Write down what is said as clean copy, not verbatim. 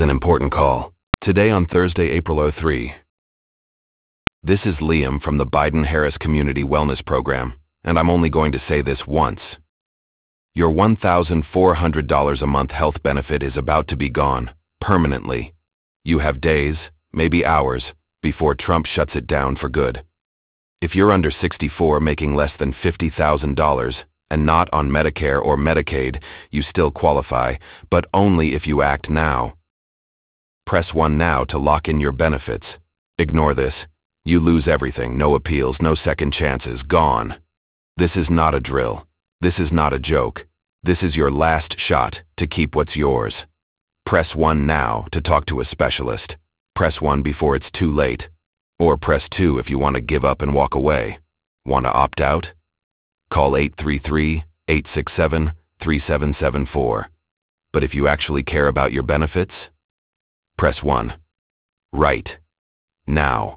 An important call. Today on Thursday, April 03. This is Liam from the Biden-Harris Community Wellness Program, and I'm only going to say this once. Your $1,400 a month health benefit is about to be gone, permanently. You have days, maybe hours, before Trump shuts it down for good. If you're under 64 making less than $50,000 and not on Medicare or Medicaid, you still qualify, but only if you act now. Press 1 now to lock in your benefits. Ignore this. You lose everything, no appeals, no second chances, gone. This is not a drill. This is not a joke. This is your last shot to keep what's yours. Press 1 now to talk to a specialist. Press 1 before it's too late. Or press 2 if you want to give up and walk away. Want to opt out? Call 833-867-3774. But if you actually care about your benefits, press 1. Right. Now.